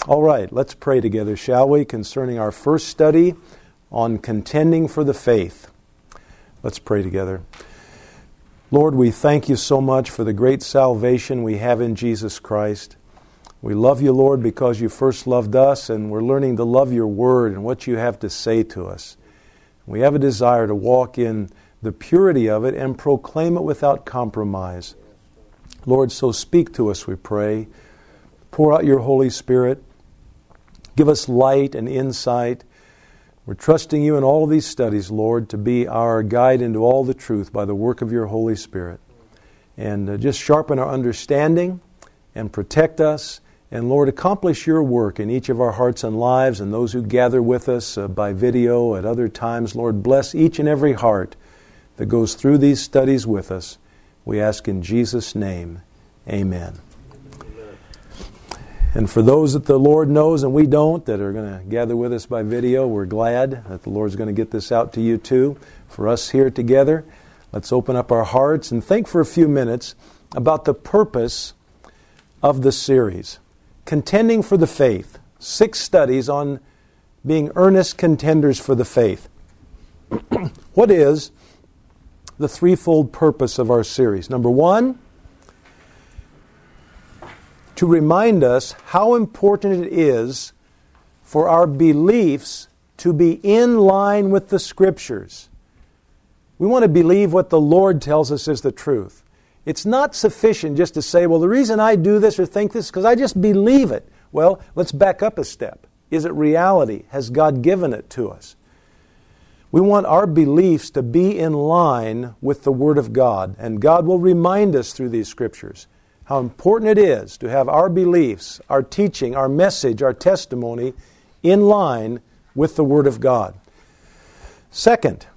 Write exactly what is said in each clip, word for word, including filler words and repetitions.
All right, let's pray together, shall we, concerning our first study on contending for the faith. Let's pray together. Lord, we thank you so much for the great salvation we have in Jesus Christ. We love you, Lord, because you first loved us, and we're learning to love your word and what you have to say to us. We have a desire to walk in the purity of it and proclaim it without compromise. Lord, so speak to us, we pray. Pour out your Holy Spirit. Give us light and insight. We're trusting you in all of these studies, Lord, to be our guide into all the truth by the work of your Holy Spirit. And uh, just sharpen our understanding and protect us. And Lord, accomplish your work in each of our hearts and lives, and those who gather with us uh, by video at other times. Lord, bless each and every heart that goes through these studies with us. We ask in Jesus' name, amen. Amen. And for those that the Lord knows and we don't, that are going to gather with us by video, we're glad that the Lord's going to get this out to you too. For us here together, let's open up our hearts and think for a few minutes about the purpose of the series. Contending for the faith. Six studies on being earnest contenders for the faith. What is the threefold purpose of our series? Number one, to remind us how important it is for our beliefs to be in line with the Scriptures. We want to believe what the Lord tells us is the truth. It's not sufficient just to say, well, the reason I do this or think this is because I just believe it. Well, let's back up a step. Is it reality? Has God given it to us? We want our beliefs to be in line with the Word of God, and God will remind us through these Scriptures how important it is to have our beliefs, our teaching, our message, our testimony in line with the Word of God. Second,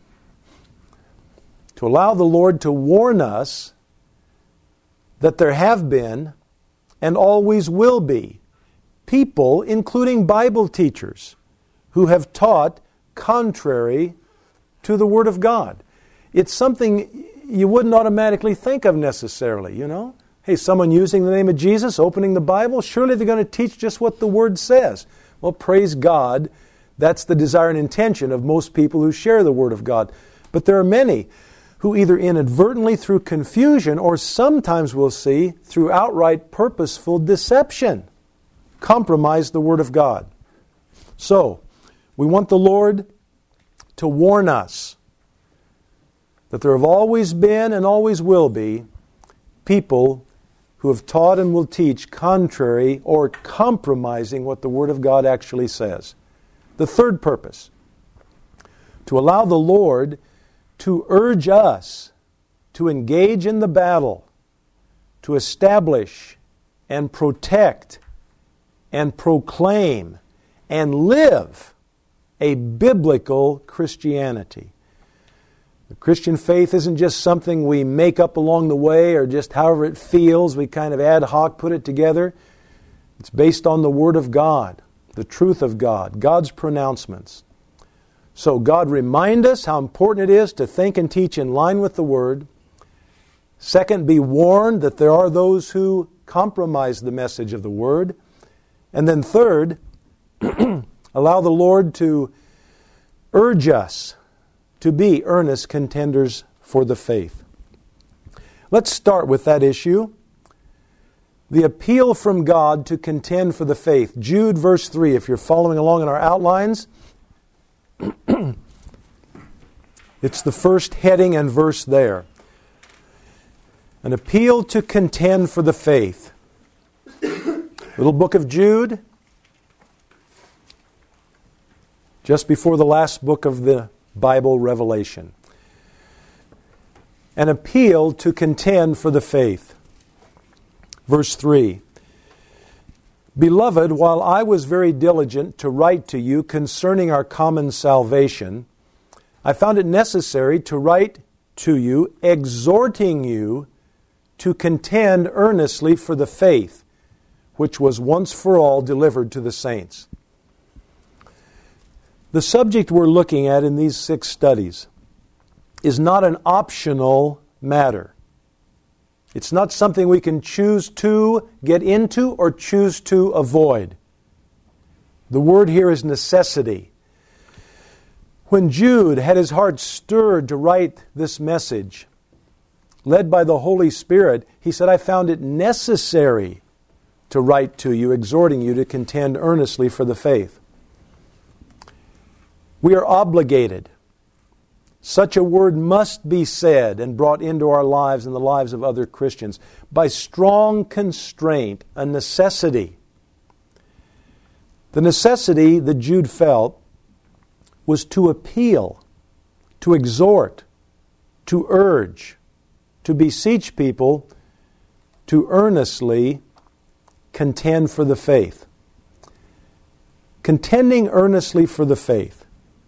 to allow the Lord to warn us that there have been and always will be people, including Bible teachers, who have taught contrary to the Word of God. It's something you wouldn't automatically think of necessarily, you know. Hey, someone using the name of Jesus, opening the Bible, surely they're going to teach just what the Word says. Well, praise God, that's the desire and intention of most people who share the Word of God. But there are many who either inadvertently through confusion or sometimes we'll see through outright purposeful deception compromise the Word of God. So, we want the Lord to warn us that there have always been and always will be people who have taught and will teach contrary or compromising what the Word of God actually says. The third purpose, to allow the Lord to urge us to engage in the battle, to establish and protect and proclaim and live a biblical Christianity. The Christian faith isn't just something we make up along the way or just however it feels, we kind of ad hoc put it together. It's based on the Word of God, the truth of God, God's pronouncements. So God remind us how important it is to think and teach in line with the Word. Second, be warned that there are those who compromise the message of the Word. And then third, allow the Lord to urge us to be earnest contenders for the faith. Let's start with that issue. The appeal from God to contend for the faith. Jude verse three, if you're following along in our outlines, it's the first heading and verse there. An appeal to contend for the faith. Little book of Jude, just before the last book of the Bible, Revelation. An appeal to contend for the faith. Verse three. Beloved, while I was very diligent to write to you concerning our common salvation, I found it necessary to write to you, exhorting you to contend earnestly for the faith, which was once for all delivered to the saints. The subject we're looking at in these six studies is not an optional matter. It's not something we can choose to get into or choose to avoid. The word here is necessity. When Jude had his heart stirred to write this message, led by the Holy Spirit, he said, I found it necessary to write to you, exhorting you to contend earnestly for the faith. We are obligated. Such a word must be said and brought into our lives and the lives of other Christians by strong constraint, a necessity. The necessity that Jude felt was to appeal, to exhort, to urge, to beseech people to earnestly contend for the faith. Contending earnestly for the faith.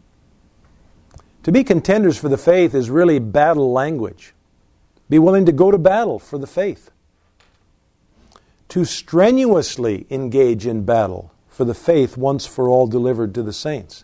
To be contenders for the faith is really battle language. Be willing to go to battle for the faith. To strenuously engage in battle for the faith once for all delivered to the saints.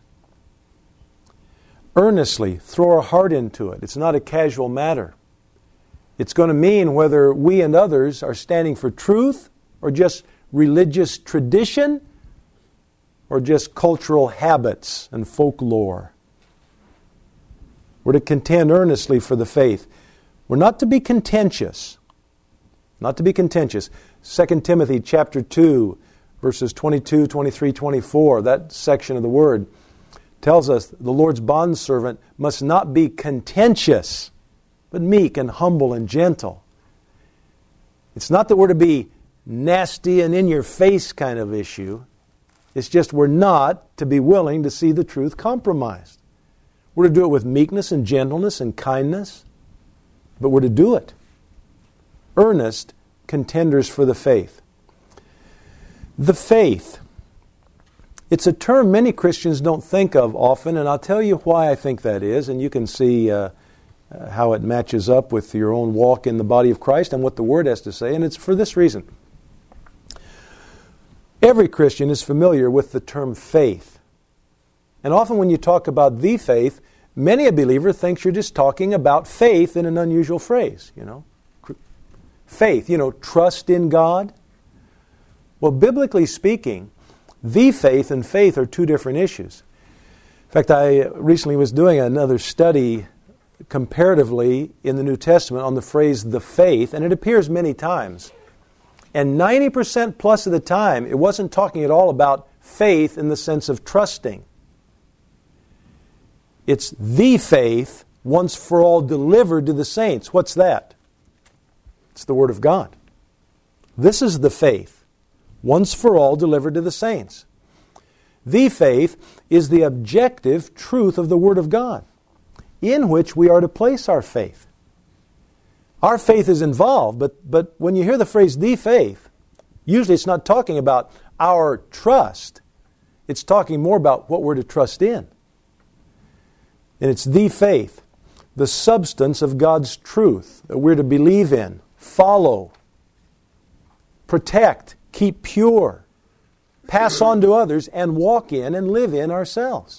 Earnestly throw our heart into it. It's not a casual matter. It's going to mean whether we and others are standing for truth or just religious tradition or just cultural habits and folklore. We're to contend earnestly for the faith. We're not to be contentious. Not to be contentious. Second Timothy chapter two, verses twenty-two, twenty-three, twenty-four, that section of the Word tells us the Lord's bondservant must not be contentious, but meek and humble and gentle. It's not that we're to be nasty and in-your-face kind of issue. It's just we're not to be willing to see the truth compromised. We're to do it with meekness and gentleness and kindness, but we're to do it. Earnest contenders for the faith. The faith. It's a term many Christians don't think of often, and I'll tell you why I think that is, and you can see uh, uh, how it matches up with your own walk in the body of Christ and what the Word has to say, and it's for this reason. Every Christian is familiar with the term faith. And often when you talk about the faith, many a believer thinks you're just talking about faith in an unusual phrase, you know. Faith, you know, trust in God. Well, biblically speaking, the faith and faith are two different issues. In fact, I recently was doing another study comparatively in the New Testament on the phrase the faith, and it appears many times. And ninety percent plus of the time, it wasn't talking at all about faith in the sense of trusting. It's the faith once for all delivered to the saints. What's that? It's the Word of God. This is the faith once for all delivered to the saints. The faith is the objective truth of the Word of God, in which we are to place our faith. Our faith is involved, but, but when you hear the phrase the faith, usually it's not talking about our trust. It's talking more about what we're to trust in. And it's the faith, the substance of God's truth that we're to believe in, follow, protect, keep pure, pass on to others, and walk in and live in ourselves.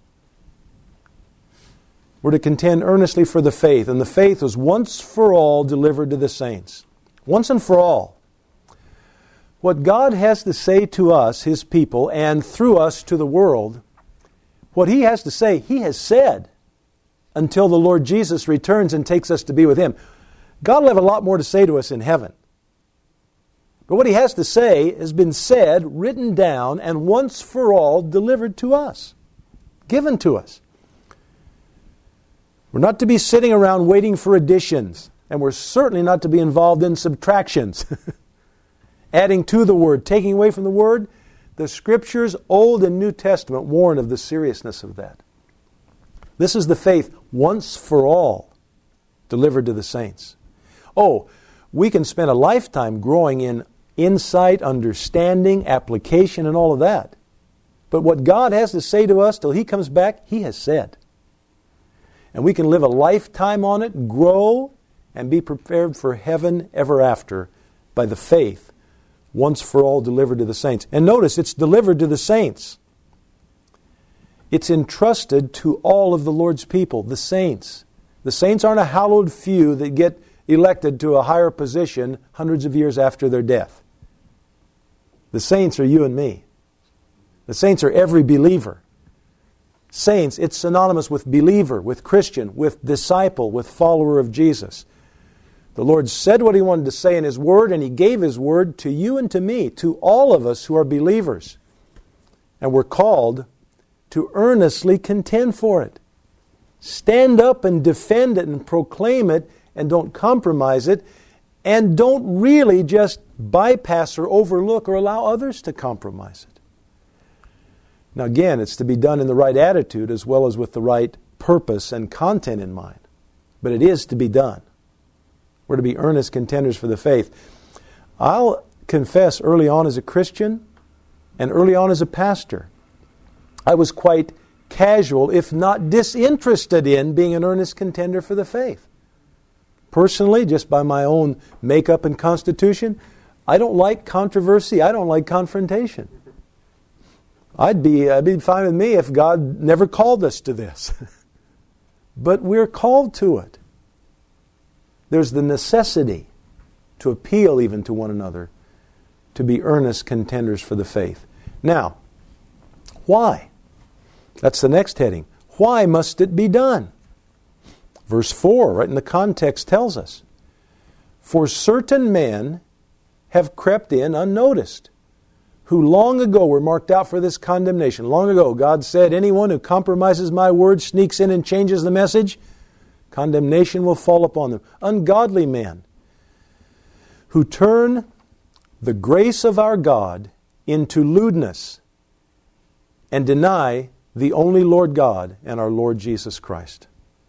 We're to contend earnestly for the faith, and the faith was once for all delivered to the saints. Once and for all. What God has to say to us, His people, and through us to the world, what He has to say, He has said until the Lord Jesus returns and takes us to be with Him. God will have a lot more to say to us in heaven. But what He has to say has been said, written down, and once for all delivered to us, given to us. We're not to be sitting around waiting for additions, and we're certainly not to be involved in subtractions. Adding to the Word, taking away from the Word. The Scriptures, Old and New Testament, warn of the seriousness of that. This is the faith once for all delivered to the saints. Oh, we can spend a lifetime growing in insight, understanding, application, and all of that. But what God has to say to us till He comes back, He has said. And we can live a lifetime on it, grow, and be prepared for heaven ever after by the faith once for all delivered to the saints. And notice, it's delivered to the saints. It's entrusted to all of the Lord's people, the saints. The saints aren't a hallowed few that get elected to a higher position hundreds of years after their death. The saints are you and me. The saints are every believer. Saints, it's synonymous with believer, with Christian, with disciple, with follower of Jesus. The Lord said what He wanted to say in His Word, and He gave His Word to you and to me, to all of us who are believers. And we're called to earnestly contend for it. Stand up and defend it and proclaim it, and don't compromise it, and don't really just bypass or overlook or allow others to compromise it. Now again, it's to be done in the right attitude as well as with the right purpose and content in mind. But it is to be done. We're to be earnest contenders for the faith. I'll confess, early on as a Christian and early on as a pastor, I was quite casual, if not disinterested in being an earnest contender for the faith. Personally, just by my own makeup and constitution, I don't like controversy. I don't like confrontation. I'd be, it'd be fine with me if God never called us to this. But we're called to it. There's the necessity to appeal even to one another, to be earnest contenders for the faith. Now, why? That's the next heading. Why must it be done? Verse four, right in the context, tells us, "For certain men have crept in unnoticed, who long ago were marked out for this condemnation." Long ago, God said, anyone who compromises my word, sneaks in and changes the message, condemnation will fall upon them. Ungodly men who turn the grace of our God into lewdness and deny the only Lord God and our Lord Jesus Christ.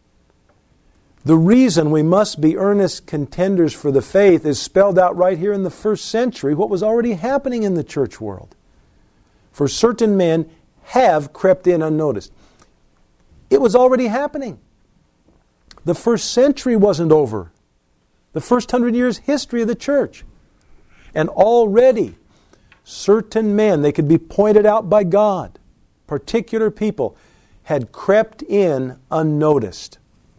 The reason we must be earnest contenders for the faith is spelled out right here in the first century, what was already happening in the church world. For certain men have crept in unnoticed. It was already happening. The first century wasn't over. The first hundred years history of the church. And already certain men, they could be pointed out by God, particular people, had crept in unnoticed.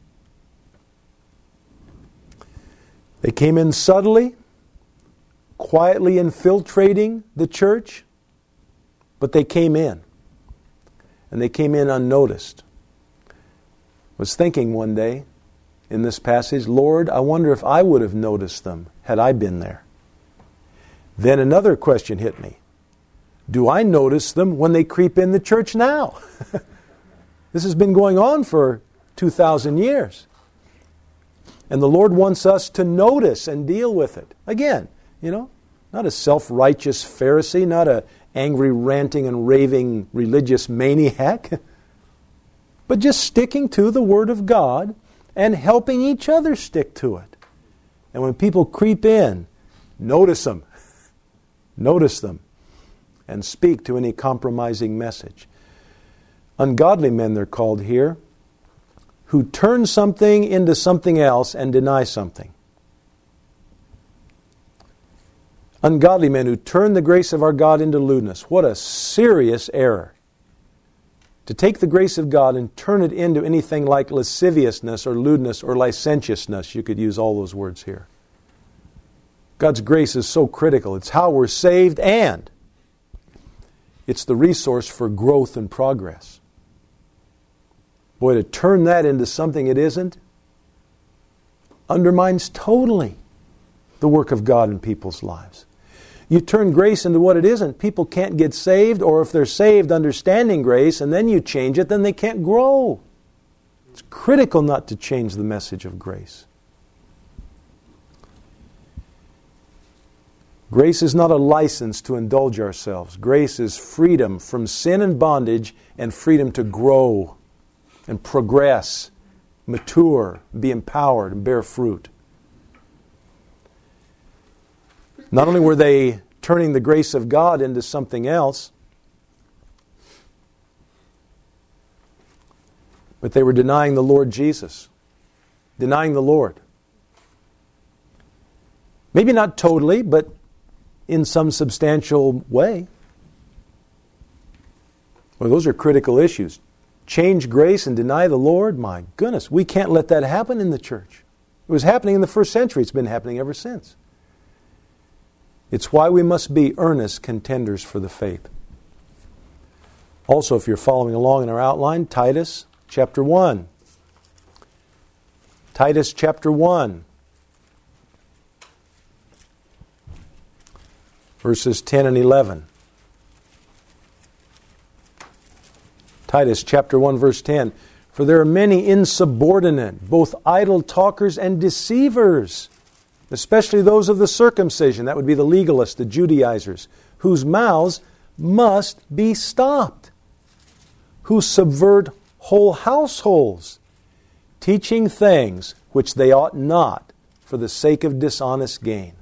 They came in subtly, quietly infiltrating the church, but they came in. And they came in unnoticed. I was thinking one day in this passage, Lord, I wonder if I would have noticed them had I been there. Then another question hit me. Do I notice them when they creep in the church now? This has been going on for two thousand years. And the Lord wants us to notice and deal with it. Again, you know, not a self-righteous Pharisee, not a angry, ranting, and raving religious maniac, but just sticking to the Word of God and helping each other stick to it. And when people creep in, notice them. Notice them. And speak to any compromising message. Ungodly men, they're called here, who turn something into something else and deny something. Ungodly men who turn the grace of our God into lewdness. What a serious error. To take the grace of God and turn it into anything like lasciviousness or lewdness or licentiousness. You could use all those words here. God's grace is so critical. It's how we're saved, and it's the resource for growth and progress. Boy, to turn that into something it isn't undermines totally the work of God in people's lives. You turn grace into what it isn't, people can't get saved, or if they're saved understanding grace and then you change it, then they can't grow. It's critical not to change the message of grace. Grace is not a license to indulge ourselves. Grace is freedom from sin and bondage and freedom to grow and progress, mature, be empowered, and bear fruit. Not only were they turning the grace of God into something else, but they were denying the Lord Jesus, denying the Lord. Maybe not totally, but in some substantial way. Well, those are critical issues. Change grace and deny the Lord? My goodness, we can't let that happen in the church. It was happening in the first century. It's been happening ever since. It's why we must be earnest contenders for the faith. Also, if you're following along in our outline, Titus chapter one. Titus chapter one. Verses ten and eleven. Titus chapter one, verse ten. For there are many insubordinate, both idle talkers and deceivers, especially those of the circumcision, that would be the legalists, the Judaizers, whose mouths must be stopped, who subvert whole households, teaching things which they ought not for the sake of dishonest gain.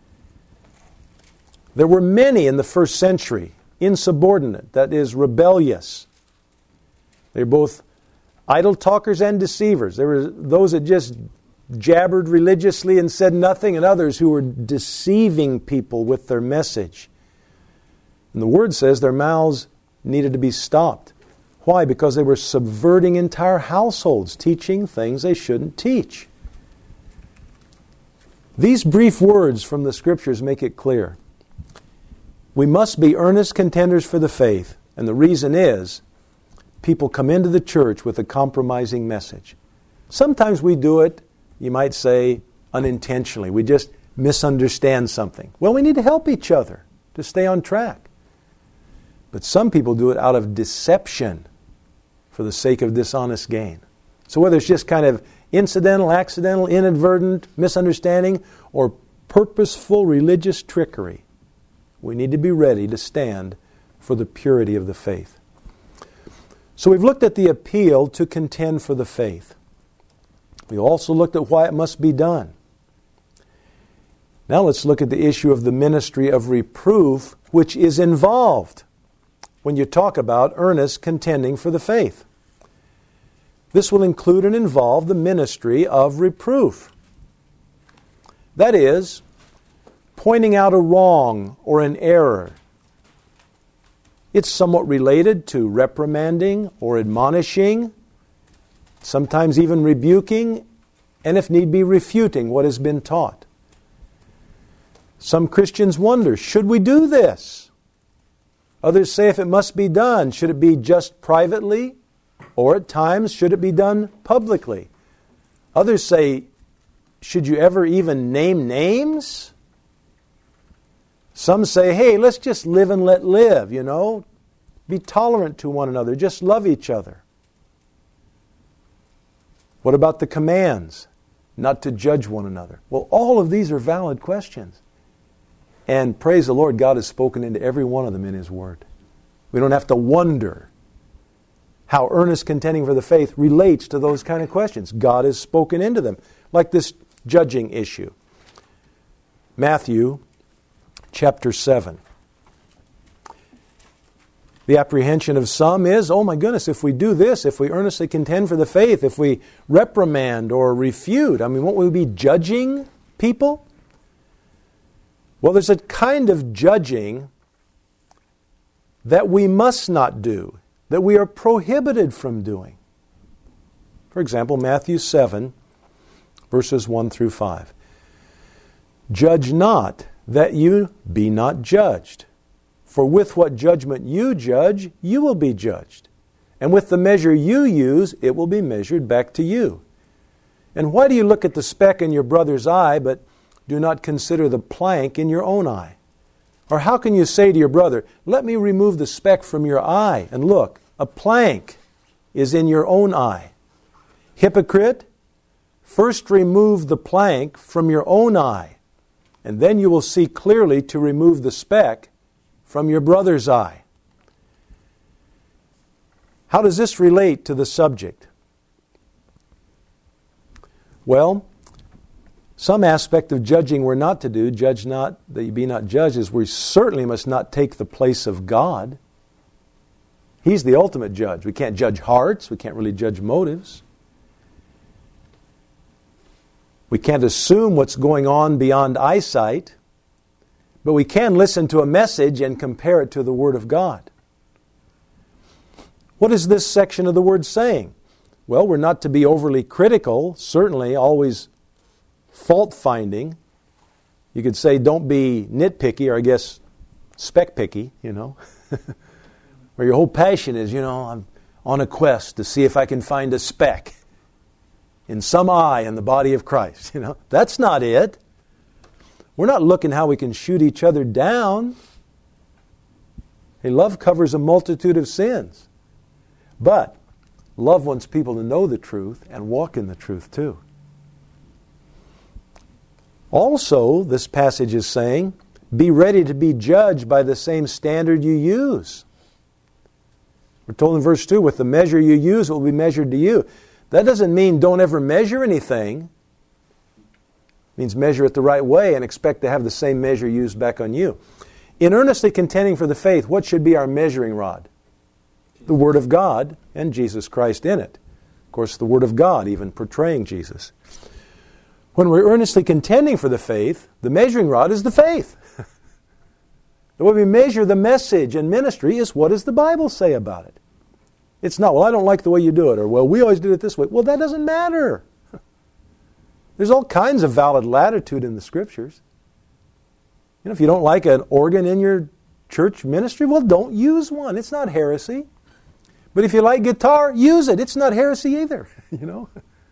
There were many in the first century, insubordinate, that is, rebellious. They're both idle talkers and deceivers. There were those that just jabbered religiously and said nothing, and others who were deceiving people with their message. And the Word says their mouths needed to be stopped. Why? Because they were subverting entire households, teaching things they shouldn't teach. These brief words from the Scriptures make it clear. We must be earnest contenders for the faith, and the reason is people come into the church with a compromising message. Sometimes we do it, you might say, unintentionally. We just misunderstand something. Well, we need to help each other to stay on track. But some people do it out of deception for the sake of dishonest gain. So whether it's just kind of incidental, accidental, inadvertent misunderstanding, or purposeful religious trickery, we need to be ready to stand for the purity of the faith. So we've looked at the appeal to contend for the faith. We also looked at why it must be done. Now let's look at the issue of the ministry of reproof, which is involved when you talk about earnest contending for the faith. This will include and involve the ministry of reproof. That is, pointing out a wrong or an error. It's somewhat related to reprimanding or admonishing, sometimes even rebuking, and if need be, refuting what has been taught. Some Christians wonder, should we do this? Others say if it must be done, should it be just privately? Or at times, should it be done publicly? Others say, should you ever even name names? Some say, hey, let's just live and let live, you know. Be tolerant to one another. Just love each other. What about the commands? Not to judge one another. Well, all of these are valid questions. And praise the Lord, God has spoken into every one of them in His Word. We don't have to wonder how earnest contending for the faith relates to those kind of questions. God has spoken into them. Like this judging issue. Matthew chapter seven. The apprehension of some is, oh my goodness, if we do this, if we earnestly contend for the faith, if we reprimand or refute, I mean, won't we be judging people? Well, there's a kind of judging that we must not do, that we are prohibited from doing. For example, Matthew seven, verses one through five. Judge not, that you be not judged. For with what judgment you judge, you will be judged. And with the measure you use, it will be measured back to you. And why do you look at the speck in your brother's eye, but do not consider the plank in your own eye? Or how can you say to your brother, let me remove the speck from your eye, and look, a plank is in your own eye? Hypocrite, first remove the plank from your own eye, and then you will see clearly to remove the speck from your brother's eye. How does this relate to the subject? Well, some aspect of judging we're not to do, judge not that you be not judged, is we certainly must not take the place of God. He's the ultimate judge. We can't judge hearts. We can't really judge motives. We can't assume what's going on beyond eyesight. But we can listen to a message and compare it to the Word of God. What is this section of the Word saying? Well, we're not to be overly critical, certainly always fault-finding. You could say don't be nitpicky, or I guess speck-picky, you know. Where your whole passion is, you know, I'm on a quest to see if I can find a speck in some eye in the body of Christ. You know, that's not it. We're not looking how we can shoot each other down. Hey, love covers a multitude of sins. But love wants people to know the truth and walk in the truth too. Also, this passage is saying, be ready to be judged by the same standard you use. We're told in verse two, with the measure you use, it will be measured to you. That doesn't mean don't ever measure anything. It means measure it the right way and expect to have the same measure used back on you. In earnestly contending for the faith, what should be our measuring rod? The Word of God and Jesus Christ in it. Of course, the Word of God even portraying Jesus. When we're earnestly contending for the faith, the measuring rod is the faith. The way we measure the message and ministry is, what does the Bible say about it? It's not, well, I don't like the way you do it, or, well, we always do it this way. Well, that doesn't matter. There's all kinds of valid latitude in the Scriptures. You know, if you don't like an organ in your church ministry, well, don't use one. It's not heresy. But if you like guitar, use it. It's not heresy either, you know.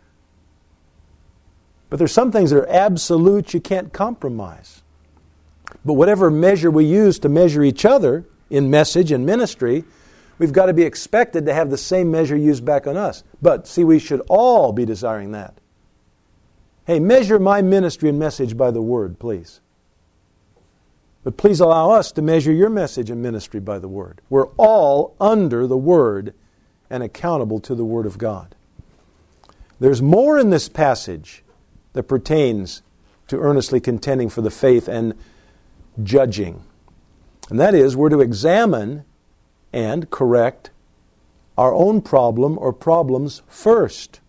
But there's some things that are absolute you can't compromise. But whatever measure we use to measure each other in message and ministry, we've got to be expected to have the same measure used back on us. But, see, we should all be desiring that. Hey, measure my ministry and message by the Word, please. But please allow us to measure your message and ministry by the Word. We're all under the Word and accountable to the Word of God. There's more in this passage that pertains to earnestly contending for the faith and judging. And that is, we're to examine and correct our own problem or problems first.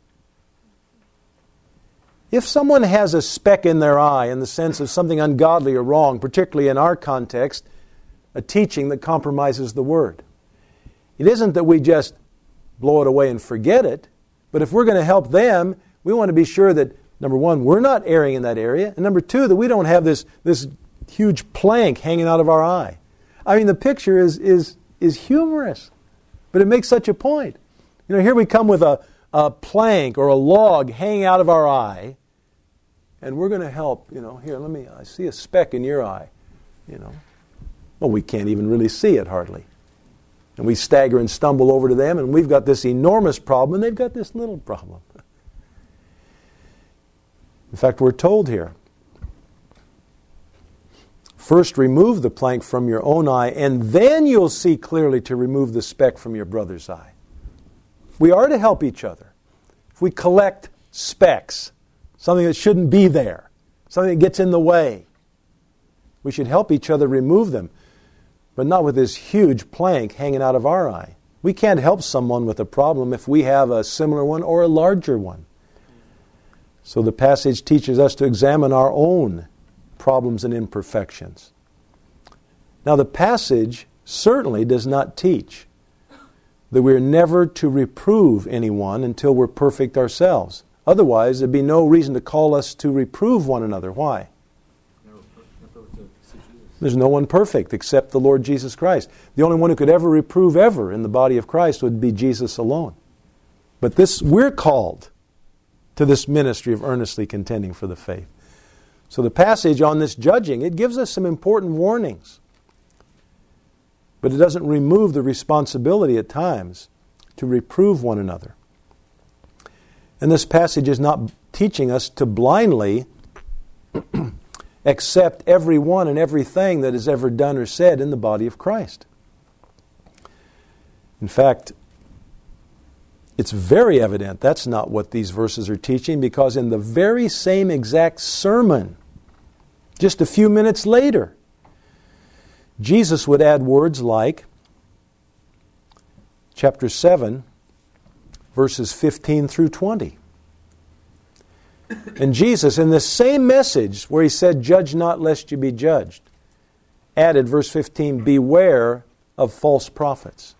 If someone has a speck in their eye in the sense of something ungodly or wrong, particularly in our context, a teaching that compromises the Word, it isn't that we just blow it away and forget it, but if we're going to help them, we want to be sure that, number one, we're not erring in that area, and number two, that we don't have this, this huge plank hanging out of our eye. I mean, the picture is, is, is humorous, but it makes such a point. You know, here we come with a, a plank or a log hanging out of our eye, and we're going to help, you know, here, let me, I see a speck in your eye, you know. Well, we can't even really see it hardly. And we stagger and stumble over to them, and we've got this enormous problem, and they've got this little problem. In fact, we're told here, first remove the plank from your own eye, and then you'll see clearly to remove the speck from your brother's eye. We are to help each other. If we collect specks, something that shouldn't be there, something that gets in the way, we should help each other remove them, but not with this huge plank hanging out of our eye. We can't help someone with a problem if we have a similar one or a larger one. So the passage teaches us to examine our own problems and imperfections. Now, the passage certainly does not teach that we're never to reprove anyone until we're perfect ourselves. Otherwise, there'd be no reason to call us to reprove one another. Why? There's no one perfect except the Lord Jesus Christ. The only one who could ever reprove ever in the body of Christ would be Jesus alone. But this, we're called to this ministry of earnestly contending for the faith. So the passage on this judging, it gives us some important warnings. But it doesn't remove the responsibility at times to reprove one another. And this passage is not teaching us to blindly accept everyone and everything that is ever done or said in the body of Christ. In fact, it's very evident that's not what these verses are teaching, because in the very same exact sermon, just a few minutes later, Jesus would add words like, chapter seven, verses fifteen through twenty. And Jesus, in this same message where he said, "Judge not lest you be judged," added, verse fifteen, "Beware of false prophets."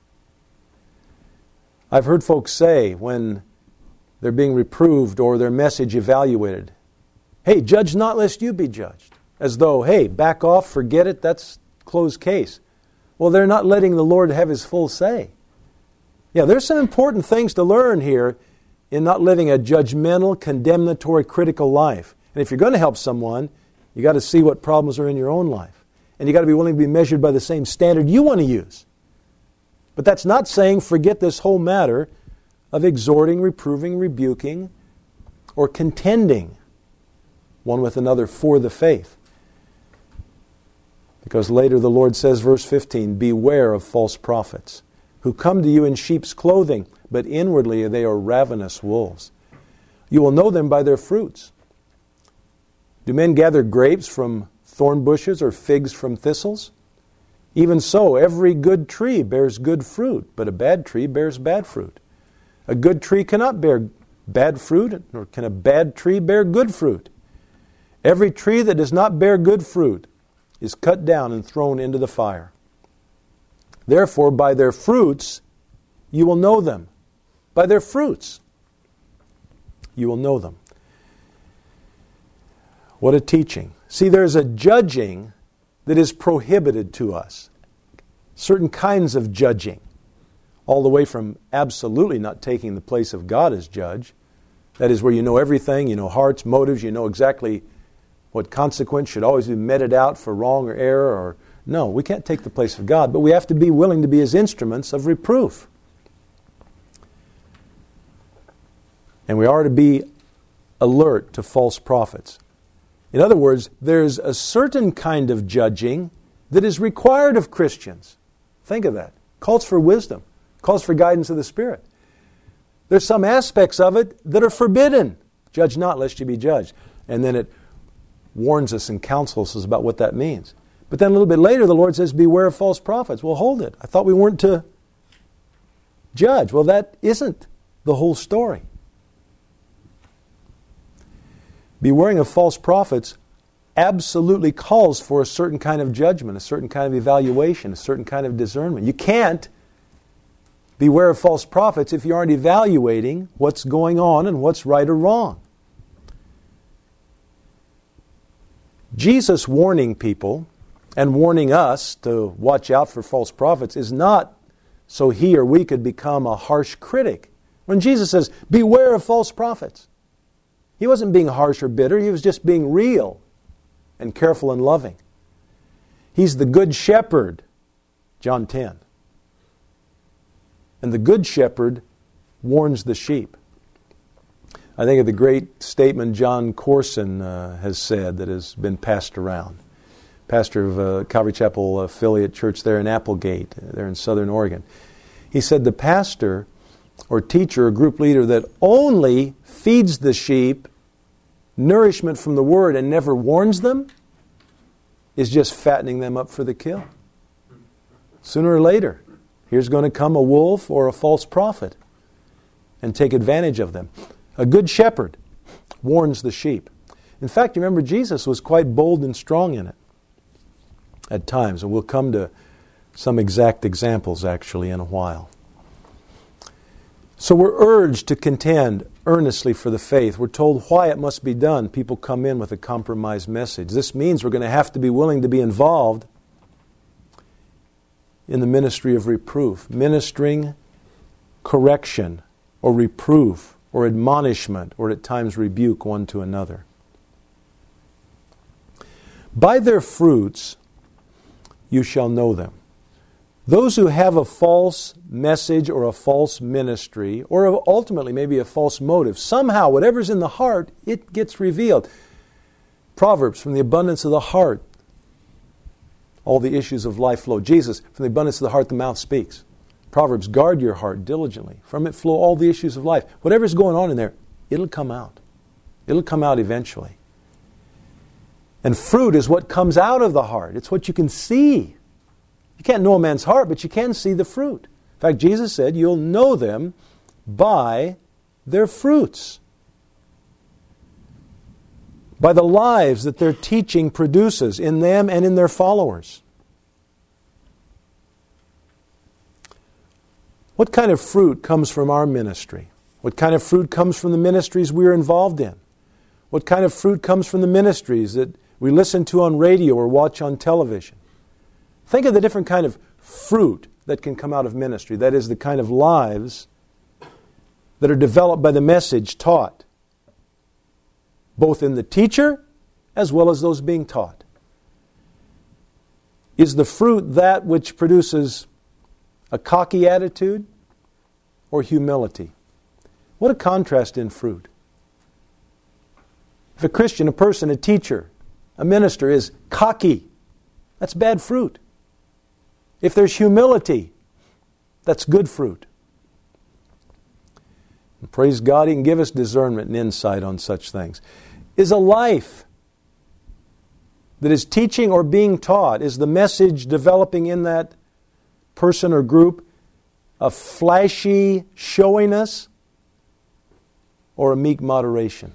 I've heard folks say when they're being reproved or their message evaluated, "Hey, judge not lest you be judged." As though, hey, back off, forget it, that's closed case. Well, they're not letting the Lord have His full say. Yeah, there's some important things to learn here in not living a judgmental, condemnatory, critical life. And if you're going to help someone, you got to see what problems are in your own life. And you got to be willing to be measured by the same standard you want to use. But that's not saying forget this whole matter of exhorting, reproving, rebuking, or contending one with another for the faith. Because later the Lord says, verse fifteen, beware of false prophets, who come to you in sheep's clothing, but inwardly they are ravenous wolves. You will know them by their fruits. Do men gather grapes from thorn bushes or figs from thistles? Even so, every good tree bears good fruit, but a bad tree bears bad fruit. A good tree cannot bear bad fruit, nor can a bad tree bear good fruit. Every tree that does not bear good fruit is cut down and thrown into the fire. Therefore, by their fruits you will know them. By their fruits you will know them. What a teaching. See, there's a judging that is prohibited to us. Certain kinds of judging. All the way from absolutely not taking the place of God as judge. That is where you know everything, you know hearts, motives, you know exactly what consequence should always be meted out for wrong or error. Or no, we can't take the place of God, but we have to be willing to be His instruments of reproof. And we are to be alert to false prophets. In other words, there's a certain kind of judging that is required of Christians. Think of that. Calls for wisdom. Calls for guidance of the Spirit. There's some aspects of it that are forbidden. Judge not, lest you be judged. And then it warns us and counsels us about what that means. But then a little bit later, the Lord says, beware of false prophets. Well, hold it. I thought we weren't to judge. Well, that isn't the whole story. Beware of false prophets absolutely calls for a certain kind of judgment, a certain kind of evaluation, a certain kind of discernment. You can't beware of false prophets if you aren't evaluating what's going on and what's right or wrong. Jesus warning people and warning us to watch out for false prophets is not so he or we could become a harsh critic. When Jesus says, beware of false prophets, He wasn't being harsh or bitter. He was just being real and careful and loving. He's the good shepherd, John ten. And the good shepherd warns the sheep. I think of the great statement John Corson uh, has said that has been passed around. Pastor of uh, Calvary Chapel affiliate church there in Applegate, there in Southern Oregon. He said the pastor or teacher or group leader that only feeds the sheep nourishment from the Word and never warns them is just fattening them up for the kill. Sooner or later, here's going to come a wolf or a false prophet and take advantage of them. A good shepherd warns the sheep. In fact, you remember Jesus was quite bold and strong in it at times, and we'll come to some exact examples actually in a while. So we're urged to contend earnestly for the faith. We're told why it must be done. People come in with a compromised message. This means we're going to have to be willing to be involved in the ministry of reproof, ministering correction or reproof or admonishment or at times rebuke one to another. By their fruits you shall know them. Those who have a false message or a false ministry, or ultimately maybe a false motive, somehow, whatever's in the heart, it gets revealed. Proverbs, from the abundance of the heart, all the issues of life flow. Jesus, from the abundance of the heart, the mouth speaks. Proverbs, guard your heart diligently. From it flow all the issues of life. Whatever's going on in there, it'll come out. It'll come out eventually. And fruit is what comes out of the heart. It's what you can see. You can't know a man's heart, but you can see the fruit. In fact, Jesus said, you'll know them by their fruits. By the lives that their teaching produces in them and in their followers. What kind of fruit comes from our ministry? What kind of fruit comes from the ministries we're involved in? What kind of fruit comes from the ministries that we listen to on radio or watch on television? Think of the different kind of fruit that can come out of ministry. That is, the kind of lives that are developed by the message taught, both in the teacher as well as those being taught. Is the fruit that which produces a cocky attitude or humility? What a contrast in fruit. If a Christian, a person, a teacher, a minister is cocky, that's bad fruit. If there's humility, that's good fruit. And praise God, He can give us discernment and insight on such things. Is a life that is teaching or being taught, is the message developing in that person or group a flashy showiness or a meek moderation?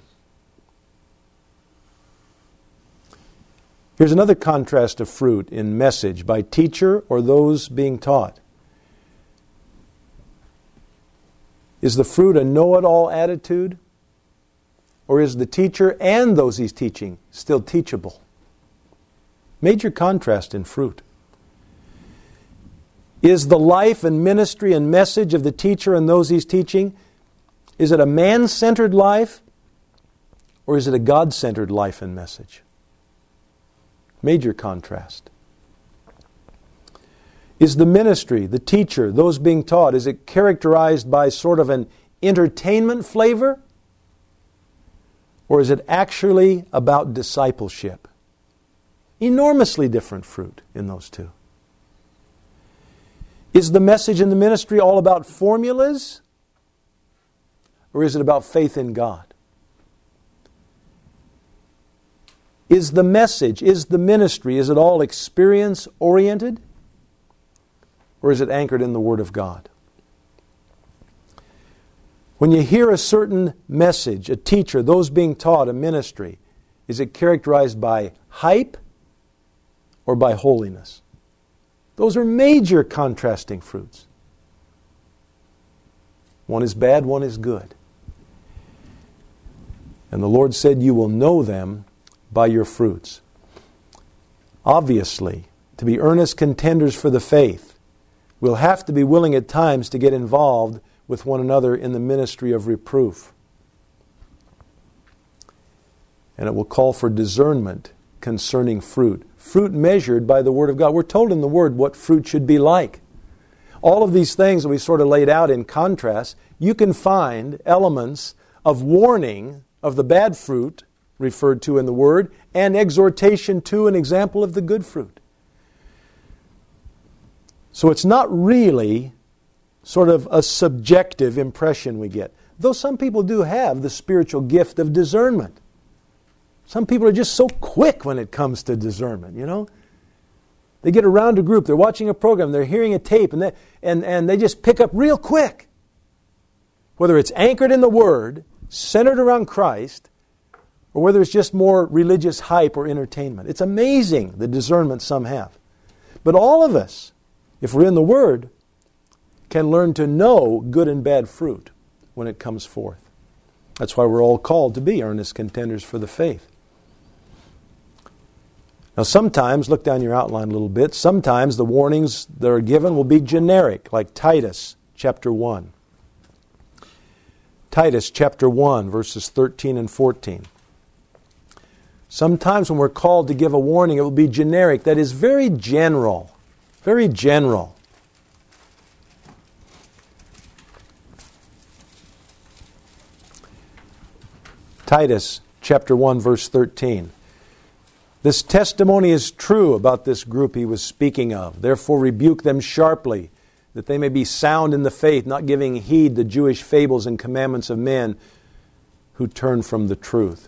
Here's another contrast of fruit in message by teacher or those being taught. Is the fruit a know-it-all attitude? Or is the teacher and those he's teaching still teachable? Major contrast in fruit. Is the life and ministry and message of the teacher and those he's teaching, is it a man-centered life or is it a God-centered life and message? Major contrast. Is the ministry, the teacher, those being taught, is it characterized by sort of an entertainment flavor? Or is it actually about discipleship? Enormously different fruit in those two. Is the message and the ministry all about formulas? Or is it about faith in God? Is the message, is the ministry, is it all experience-oriented? Or is it anchored in the Word of God? When you hear a certain message, a teacher, those being taught, a ministry, is it characterized by hype or by holiness? Those are major contrasting fruits. One is bad, one is good. And the Lord said, you will know them by your fruits. Obviously, to be earnest contenders for the faith, we'll have to be willing at times to get involved with one another in the ministry of reproof. And it will call for discernment concerning fruit. Fruit measured by the Word of God. We're told in the Word what fruit should be like. All of these things that we sort of laid out in contrast, you can find elements of warning of the bad fruit referred to in the Word, and exhortation to an example of the good fruit. So it's not really sort of a subjective impression we get, though some people do have the spiritual gift of discernment. Some people are just so quick when it comes to discernment, you know. They get around a group, they're watching a program, they're hearing a tape, and they, and, and they just pick up real quick. Whether it's anchored in the Word, centered around Christ, or whether it's just more religious hype or entertainment. It's amazing the discernment some have. But all of us, if we're in the Word, can learn to know good and bad fruit when it comes forth. That's why we're all called to be earnest contenders for the faith. Now sometimes, look down your outline a little bit, sometimes the warnings that are given will be generic, like Titus chapter one. Titus chapter one, verses thirteen and fourteen. Sometimes when we're called to give a warning, it will be generic. That is very general. Very general. Titus chapter one, verse thirteen. This testimony is true about this group he was speaking of. Therefore rebuke them sharply, that they may be sound in the faith, not giving heed to Jewish fables and commandments of men who turn from the truth.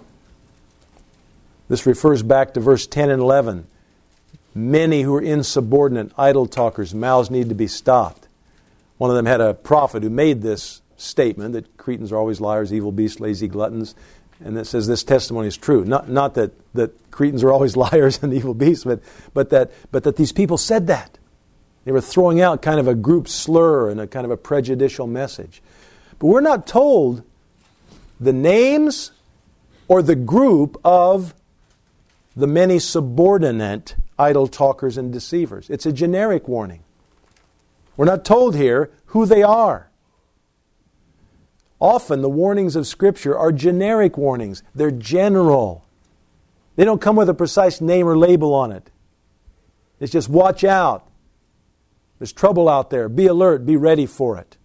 This refers back to verse ten and eleven. Many who are insubordinate, idle talkers, mouths need to be stopped. One of them had a prophet who made this statement that Cretans are always liars, evil beasts, lazy gluttons, and it says this testimony is true. Not not that, that Cretans are always liars and evil beasts, but but that but that these people said that. They were throwing out kind of a group slur and a kind of a prejudicial message. But we're not told the names or the group of the many subordinate idle talkers and deceivers. It's a generic warning. We're not told here who they are. Often the warnings of Scripture are generic warnings. They're general. They don't come with a precise name or label on it. It's just watch out. There's trouble out there. Be alert. Be ready for it.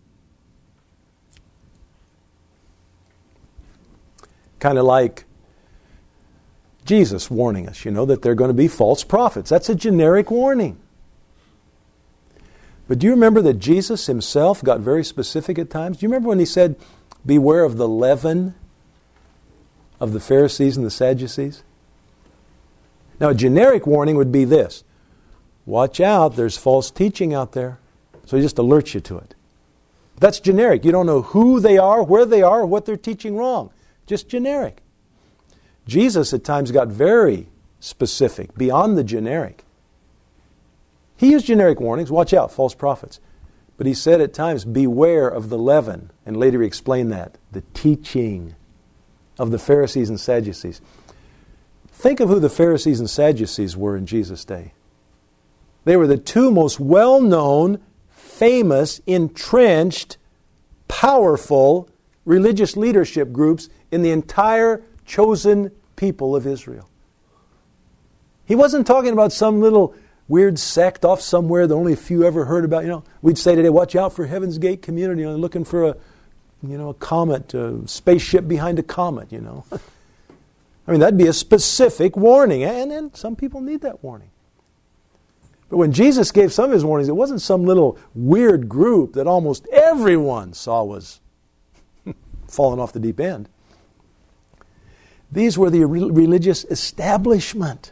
Kind of like Jesus warning us, you know, that there are going to be false prophets. That's a generic warning. But do you remember that Jesus himself got very specific at times? Do you remember when he said, beware of the leaven of the Pharisees and the Sadducees? Now, a generic warning would be this. Watch out, there's false teaching out there. So he just alerts you to it. That's generic. You don't know who they are, where they are, or what they're teaching wrong. Just generic. Jesus at times got very specific, beyond the generic. He used generic warnings, watch out, false prophets. But he said at times, beware of the leaven. And later he explained that, the teaching of the Pharisees and Sadducees. Think of who the Pharisees and Sadducees were in Jesus' day. They were the two most well-known, famous, entrenched, powerful religious leadership groups in the entire chosen people of Israel. He wasn't talking about some little weird sect off somewhere that only a few ever heard about. You know, we'd say today, watch out for Heaven's Gate community. You know, looking for a, you know, a comet, a spaceship behind a comet. You know, I mean that'd be a specific warning, and and some people need that warning. But when Jesus gave some of his warnings, it wasn't some little weird group that almost everyone saw was falling off the deep end. These were the re- religious establishment.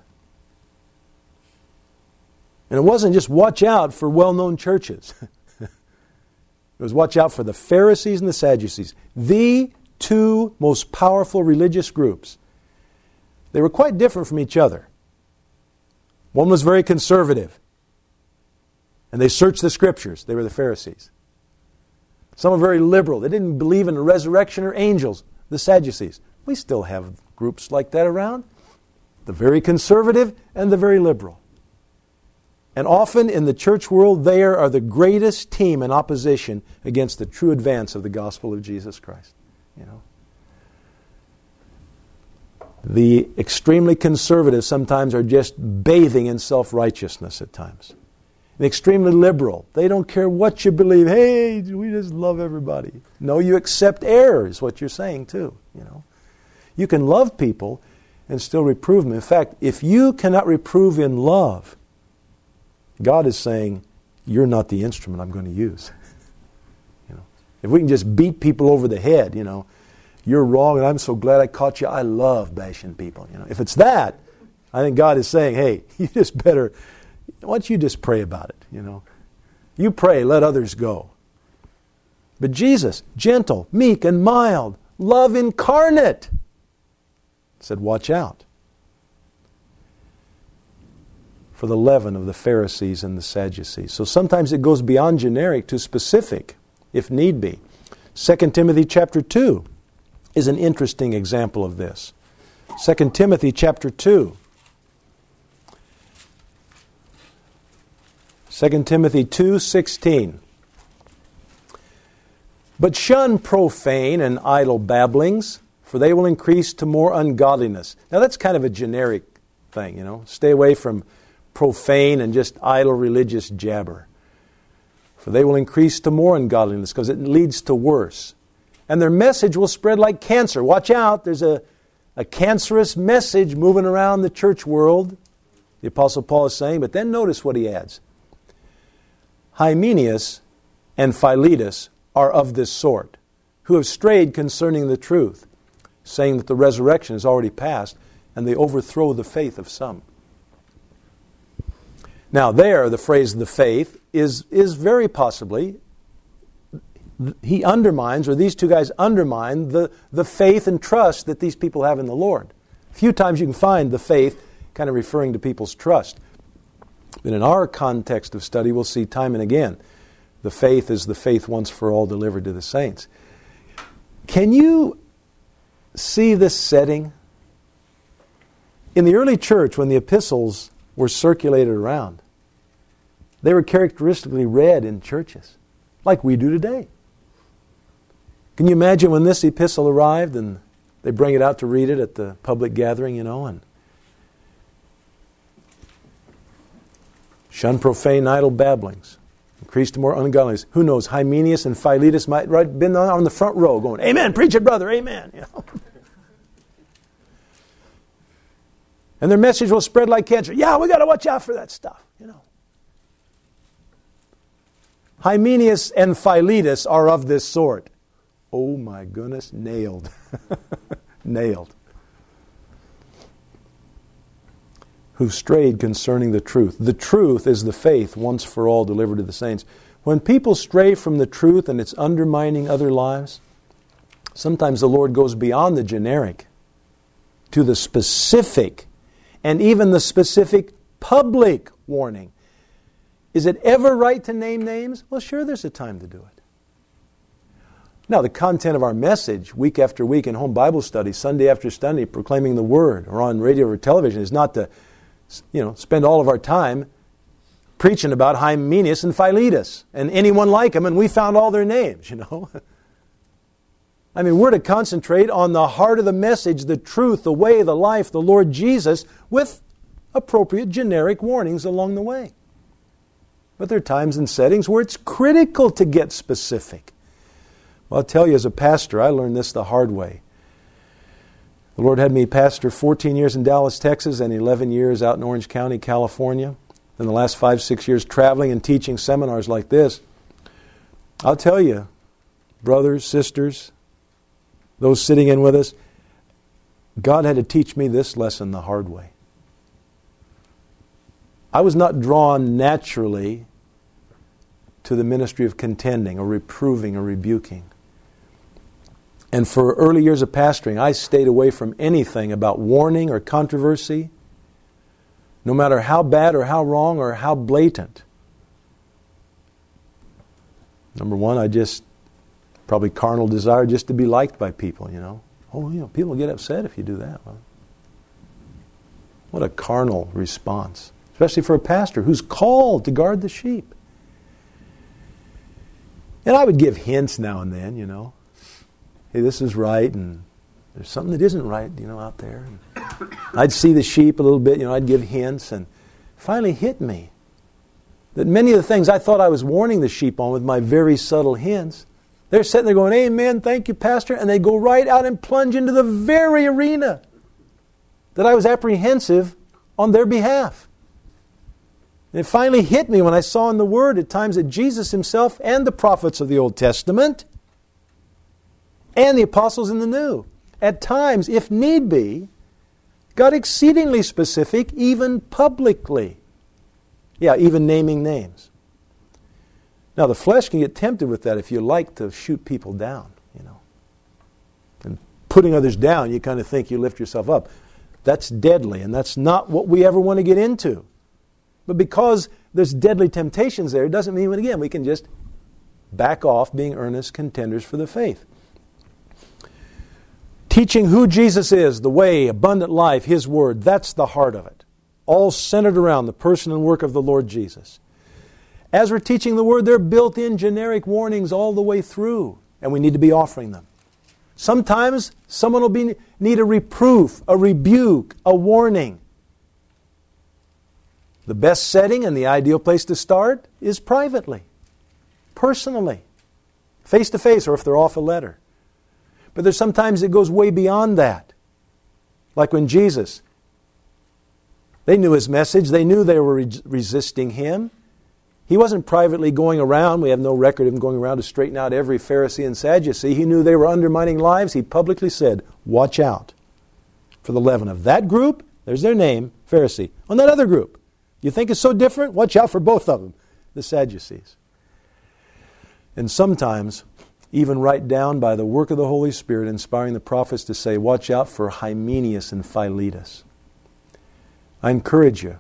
And it wasn't just watch out for well-known churches. It was watch out for the Pharisees and the Sadducees, the two most powerful religious groups. They were quite different from each other. One was very conservative, and they searched the Scriptures. They were the Pharisees. Some were very liberal. They didn't believe in the resurrection or angels, the Sadducees. We still have groups like that around. The very conservative and the very liberal. And often in the church world, they are the greatest team in opposition against the true advance of the gospel of Jesus Christ. You know, the extremely conservative sometimes are just bathing in self-righteousness at times. The extremely liberal, they don't care what you believe. Hey, we just love everybody. No, you accept error is what you're saying too. You know, you can love people and still reprove them. In fact, if you cannot reprove in love, God is saying, you're not the instrument I'm going to use. You know, if we can just beat people over the head, you know, you're wrong and I'm so glad I caught you. I love bashing people. You know, if it's that, I think God is saying, hey, you just better, why don't you just pray about it, you know. You pray, let others go. But Jesus, gentle, meek, and mild, love incarnate, said, watch out for the leaven of the Pharisees and the Sadducees. So sometimes it goes beyond generic to specific, if need be. Second Timothy chapter two is an interesting example of this. Second Timothy chapter two. Second Timothy two sixteen. But shun profane and idle babblings, for they will increase to more ungodliness. Now that's kind of a generic thing, you know. Stay away from profane and just idle religious jabber. For they will increase to more ungodliness because it leads to worse. And their message will spread like cancer. Watch out, there's a, a cancerous message moving around the church world, the Apostle Paul is saying. But then notice what he adds. Hymenaeus and Philetus are of this sort, who have strayed concerning the truth, saying that the resurrection is already past, and they overthrow the faith of some. Now there, the phrase the faith is, is very possibly, he undermines, or these two guys undermine, the, the faith and trust that these people have in the Lord. A few times you can find the faith kind of referring to people's trust. But in our context of study, we'll see time and again, the faith is the faith once for all delivered to the saints. Can you see this setting? In the early church, when the epistles were circulated around, They were characteristically read in churches, like we do today. Can you imagine when this epistle arrived and they bring it out to read it at the public gathering, you know, and shun profane idle babblings, increase to more ungodliness. Who knows, Hymenaeus and Philetus might have been on the front row going, amen, preach it, brother, amen. You know? And their message will spread like cancer. Yeah, we got to watch out for that stuff, you know. Hymenaeus and Philetus are of this sort. Oh my goodness, nailed. Nailed. Who strayed concerning the truth. The truth is the faith once for all delivered to the saints. When people stray from the truth and it's undermining other lives, sometimes the Lord goes beyond the generic to the specific and even the specific public warning. Is it ever right to name names? Well, sure, there's a time to do it. Now, the content of our message, week after week in home Bible study, Sunday after Sunday, proclaiming the Word, or on radio or television, is not to, you know, spend all of our time preaching about Hymenaeus and Philetus and anyone like them, and we found all their names, you know. I mean, we're to concentrate on the heart of the message, the truth, the way, the life, the Lord Jesus, with appropriate generic warnings along the way. But there are times and settings where it's critical to get specific. Well, I'll tell you, as a pastor, I learned this the hard way. The Lord had me pastor fourteen years in Dallas, Texas, and eleven years out in Orange County, California. In the last five, six years traveling and teaching seminars like this. I'll tell you, brothers, sisters, those sitting in with us, God had to teach me this lesson the hard way. I was not drawn naturally to the ministry of contending or reproving or rebuking. And for early years of pastoring, I stayed away from anything about warning or controversy, no matter how bad or how wrong or how blatant. Number one, I just, probably carnal desire just to be liked by people, you know. Oh, you know, people get upset if you do that. Well, what a carnal response. Especially for a pastor who's called to guard the sheep. And I would give hints now and then, you know. Hey, this is right, and there's something that isn't right, you know, out there. And I'd see the sheep a little bit, you know, I'd give hints, and finally hit me that many of the things I thought I was warning the sheep on with my very subtle hints, they're sitting there going, amen, thank you, Pastor, and they go right out and plunge into the very arena that I was apprehensive on their behalf. And it finally hit me when I saw in the Word at times that Jesus Himself and the prophets of the Old Testament and the apostles in the New, at times, if need be, got exceedingly specific, even publicly. Yeah, even naming names. Now, the flesh can get tempted with that if you like to shoot people down, you know. And putting others down, you kind of think you lift yourself up. That's deadly, and that's not what we ever want to get into. But because there's deadly temptations there, it doesn't mean, again, we can just back off being earnest contenders for the faith. Teaching who Jesus is, the way, abundant life, His Word, that's the heart of it. All centered around the person and work of the Lord Jesus. As we're teaching the Word, there are built-in generic warnings all the way through, and we need to be offering them. Sometimes someone will be, need a reproof, a rebuke, a warning. The best setting and the ideal place to start is privately, personally, face-to-face, or if they're off a letter. But there's sometimes it goes way beyond that. Like when Jesus, they knew His message, they knew they were re- resisting Him. He wasn't privately going around, we have no record of Him going around to straighten out every Pharisee and Sadducee. He knew they were undermining lives. He publicly said, watch out for the leaven of that group, there's their name, Pharisee, on that other group. You think it's so different? Watch out for both of them, the Sadducees. And sometimes, even right down by the work of the Holy Spirit, inspiring the prophets to say, watch out for Hymenaeus and Philetus. I encourage you,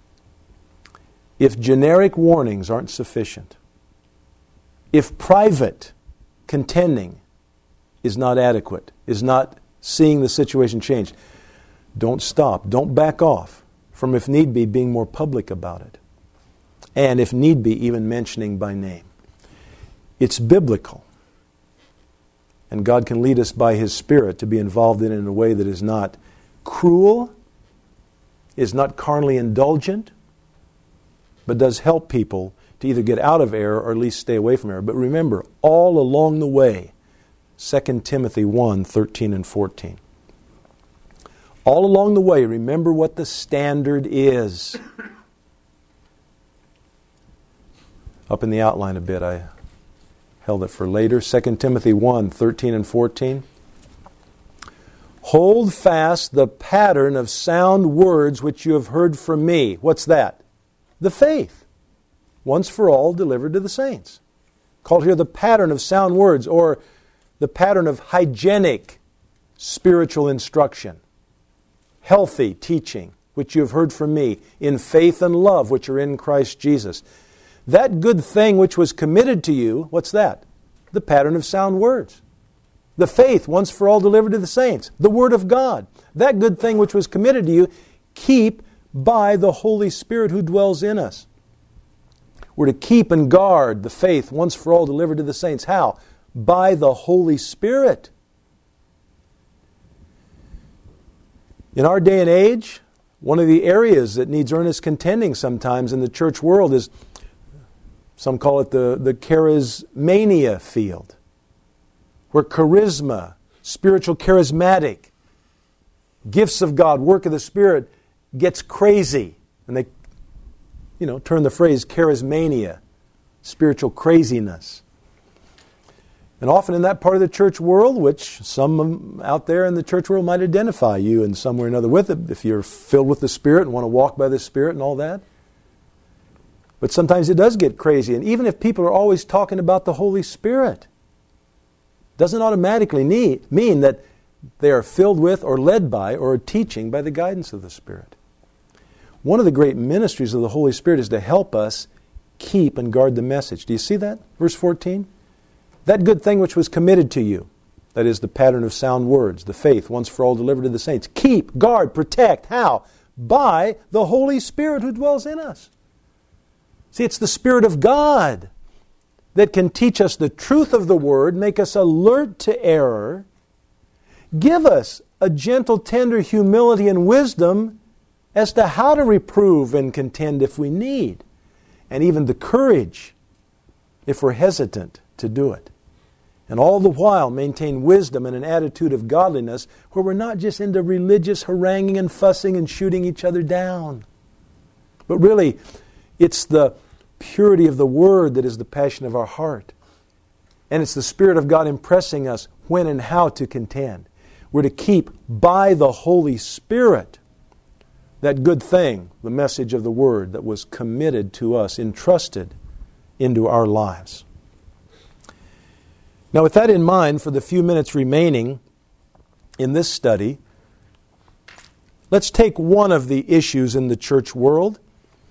if generic warnings aren't sufficient, if private contending is not adequate, is not seeing the situation change, don't stop, don't back off from, if need be, being more public about it. and if need be, even mentioning by name. It's biblical. And God can lead us by His Spirit to be involved in it in a way that is not cruel, is not carnally indulgent, but does help people to either get out of error or at least stay away from error. But remember, all along the way, Second Timothy one, thirteen and fourteen. All along the way, remember what the standard is. Up in the outline a bit, I held it for later. Second Timothy one, thirteen and fourteen. Hold fast the pattern of sound words which you have heard from me. What's that? The faith, once for all delivered to the saints. Called here the pattern of sound words, or the pattern of hygienic spiritual instruction. Healthy teaching, which you have heard from me, in faith and love, which are in Christ Jesus. That good thing which was committed to you, what's that? The pattern of sound words. The faith, once for all delivered to the saints. The Word of God. That good thing which was committed to you, keep by the Holy Spirit who dwells in us. We're to keep and guard the faith, once for all delivered to the saints. How? By the Holy Spirit. In our day and age, one of the areas that needs earnest contending sometimes in the church world is, some call it the, the charismania field, where charisma, spiritual charismatic, gifts of God, work of the Spirit, gets crazy. And they, you know, turn the phrase charismania, spiritual craziness. And often in that part of the church world, which some out there in the church world might identify you in some way or another with it, if you're filled with the Spirit and want to walk by the Spirit and all that. But sometimes it does get crazy. And even if people are always talking about the Holy Spirit, doesn't automatically need, mean that they are filled with or led by or are teaching by the guidance of the Spirit. One of the great ministries of the Holy Spirit is to help us keep and guard the message. Do you see that? Verse fourteen. That good thing which was committed to you, that is the pattern of sound words, the faith, once for all delivered to the saints. Keep, guard, protect. How? By the Holy Spirit who dwells in us. See, it's the Spirit of God that can teach us the truth of the Word, make us alert to error, give us a gentle, tender humility and wisdom as to how to reprove and contend if we need, and even the courage if we're hesitant to do it. And all the while maintain wisdom and an attitude of godliness where we're not just into religious haranguing and fussing and shooting each other down. But really, it's the purity of the Word that is the passion of our heart. And it's the Spirit of God impressing us when and how to contend. We're to keep by the Holy Spirit that good thing, the message of the Word that was committed to us, entrusted into our lives. Now, with that in mind, for the few minutes remaining in this study, let's take one of the issues in the church world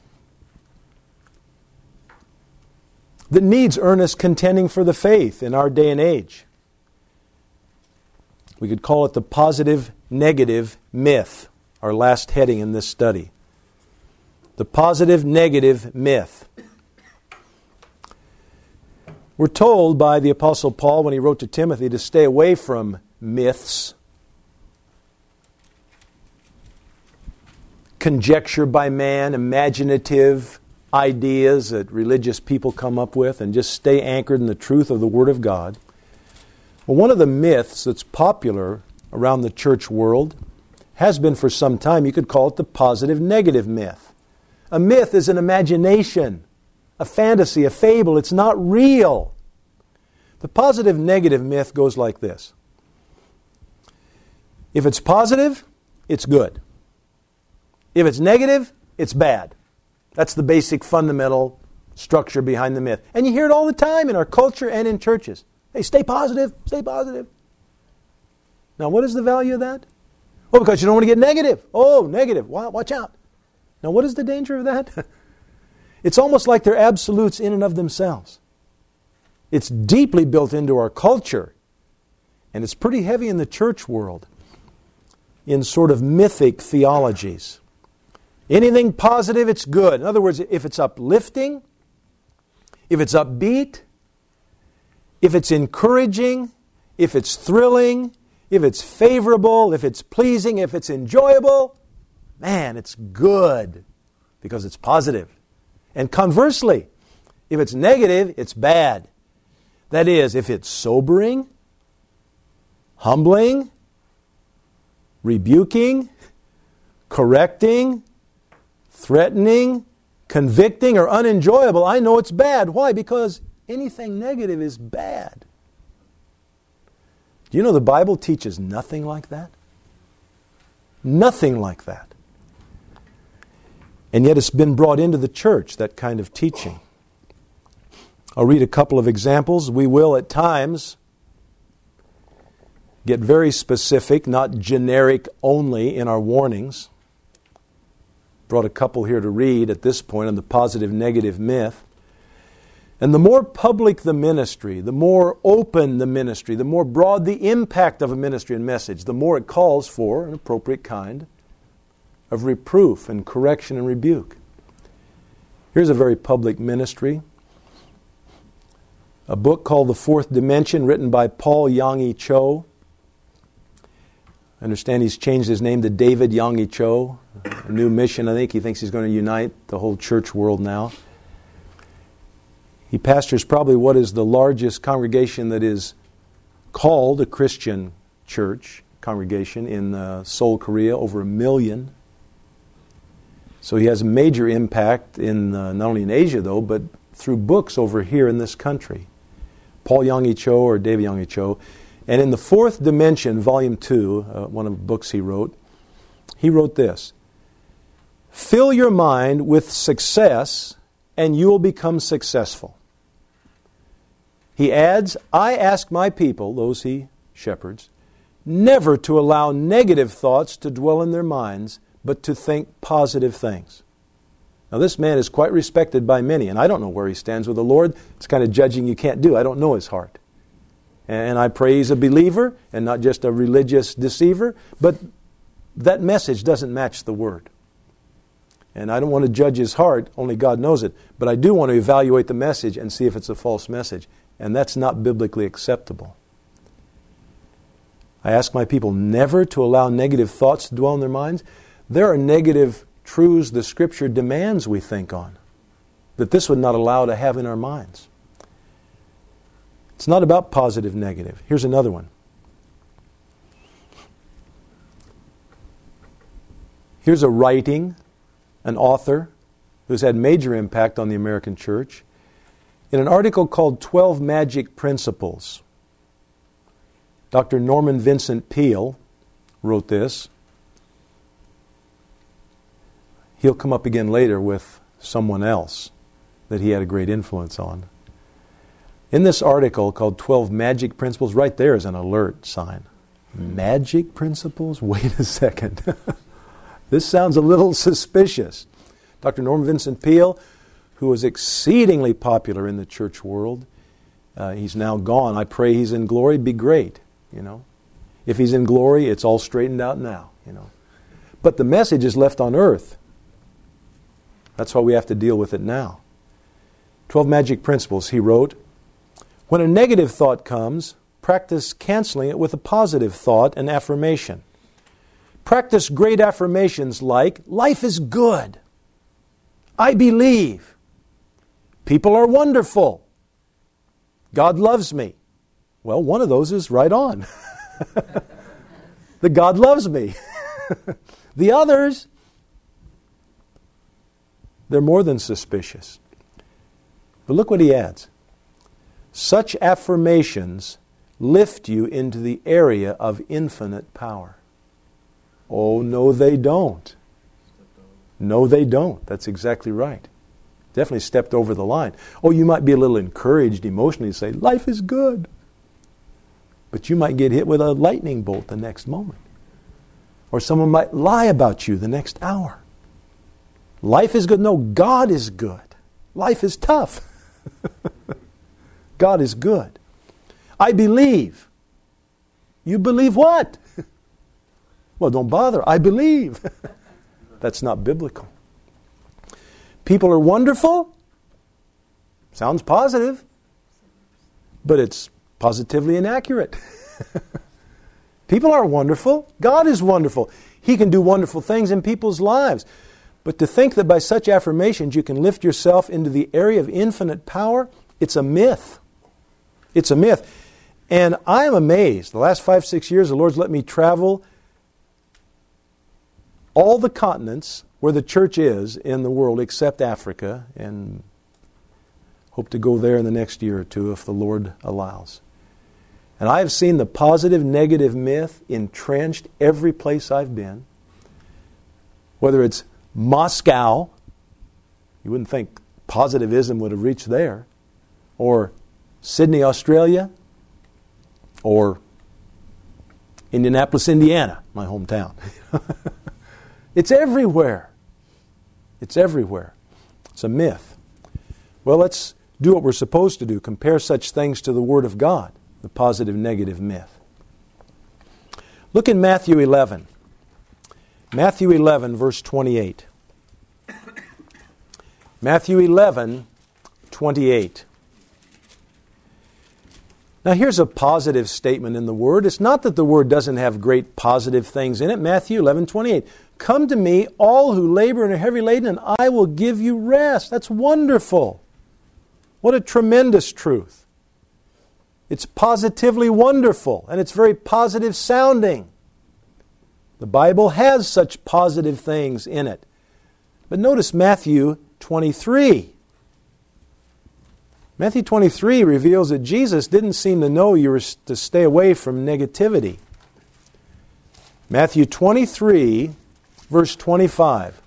that needs earnest contending for the faith in our day and age. We could call it the positive-negative myth, our last heading in this study. The positive-negative myth. We're told by the Apostle Paul when he wrote to Timothy to stay away from myths, conjecture by man, imaginative ideas that religious people come up with, and just stay anchored in the truth of the Word of God. Well, one of the myths that's popular around the church world has been for some time, you could call it the positive-negative myth. A myth is an imagination, a fantasy, a fable. It's not real. The positive-negative myth goes like this. If it's positive, it's good. If it's negative, it's bad. That's the basic fundamental structure behind the myth. And you hear it all the time in our culture and in churches. Hey, stay positive, stay positive. Now, what is the value of that? Well, because you don't want to get negative. Oh, negative. Wow, watch out. Now, what is the danger of that? It's almost like they're absolutes in and of themselves. It's deeply built into our culture, and it's pretty heavy in the church world, in sort of mythic theologies. Anything positive, it's good. In other words, if it's uplifting, if it's upbeat, if it's encouraging, if it's thrilling, if it's favorable, if it's pleasing, if it's enjoyable, man, it's good because it's positive. And conversely, if it's negative, it's bad. That is, if it's sobering, humbling, rebuking, correcting, threatening, convicting, or unenjoyable, I know it's bad. Why? Because anything negative is bad. Do you know the Bible teaches nothing like that? Nothing like that. And yet it's been brought into the church, that kind of teaching. I'll read a couple of examples. We will at times get very specific, not generic only in our warnings. Brought a couple here to read at this point on the positive-negative myth. And the more public the ministry, the more open the ministry, the more broad the impact of a ministry and message, the more it calls for an appropriate kind of reproof and correction and rebuke. Here's a very public ministry. A book called The Fourth Dimension, written by Paul Yonggi Cho. I understand he's changed his name to David Yonggi Cho. A new mission, I think. He thinks he's going to unite the whole church world now. He pastors probably what is the largest congregation that is called a Christian church congregation in uh, Seoul, Korea, over a million. So he has a major impact in uh, not only in Asia, though, but through books over here in this country. Paul Yonggi Cho or David Yonggi Cho. And in The Fourth Dimension, Volume two, uh, one of the books he wrote, he wrote this: fill your mind with success and you will become successful. He adds, I ask my people, those he shepherds, never to allow negative thoughts to dwell in their minds, but to think positive things. Now this man is quite respected by many, and I don't know where he stands with the Lord. It's kind of judging you can't do. I don't know his heart. And I pray he's a believer and not just a religious deceiver, but that message doesn't match the Word. And I don't want to judge his heart, only God knows it, but I do want to evaluate the message and see if it's a false message. And that's not biblically acceptable. I ask my people never to allow negative thoughts to dwell in their minds. There are negative truths the Scripture demands we think on, that this would not allow to have in our minds. It's not about positive, negative. Here's another one. Here's a writing, an author who's had major impact on the American church. In an article called twelve Magic Principles, Doctor Norman Vincent Peale wrote this. He'll come up again later with someone else that he had a great influence on. In this article called twelve Magic Principles, right there is an alert sign. Magic Principles? Wait a second. This sounds a little suspicious. Doctor Norman Vincent Peale, who was exceedingly popular in the church world, uh, he's now gone. I pray he's in glory. Be great, you know. If he's in glory, it's all straightened out now, you know. But the message is left on earth. That's why we have to deal with it now. Twelve Magic Principles, he wrote, when a negative thought comes, practice canceling it with a positive thought and affirmation. Practice great affirmations like, life is good. I believe. People are wonderful. God loves me. Well, one of those is right on. The God loves me. The others, they're more than suspicious. But look what he adds. Such affirmations lift you into the area of infinite power. Oh, no, they don't. No, they don't. That's exactly right. Definitely stepped over the line. Oh, you might be a little encouraged emotionally to say, life is good. But you might get hit with a lightning bolt the next moment. Or someone might lie about you the next hour. Life is good. No, God is good. Life is tough. God is good. I believe. You believe what? Well, don't bother. I believe. That's not biblical. People are wonderful. Sounds positive, but it's positively inaccurate. People are wonderful. God is wonderful. He can do wonderful things in people's lives. But to think that by such affirmations you can lift yourself into the area of infinite power, it's a myth. It's a myth. And I am amazed. The last five, six years, the Lord's let me travel all the continents where the church is in the world except Africa, and hope to go there in the next year or two if the Lord allows. And I have seen the positive, negative myth entrenched every place I've been. Whether it's Moscow, you wouldn't think positivism would have reached there, or Sydney, Australia, or Indianapolis, Indiana, my hometown. It's everywhere. It's everywhere. It's a myth. Well, let's do what we're supposed to do. Compare such things to the Word of God, the positive, negative myth. Look in Matthew eleven. Matthew eleven, verse twenty-eight. Matthew eleven, twenty-eight. Now here's a positive statement in the Word. It's not that the Word doesn't have great positive things in it. Matthew eleven, twenty-eight. Come to me, all who labor and are heavy laden, and I will give you rest. That's wonderful. What a tremendous truth. It's positively wonderful, and it's very positive sounding. The Bible has such positive things in it. But notice Matthew twenty-three. Matthew twenty-three reveals that Jesus didn't seem to know you were to stay away from negativity. Matthew twenty-three, verse twenty-five.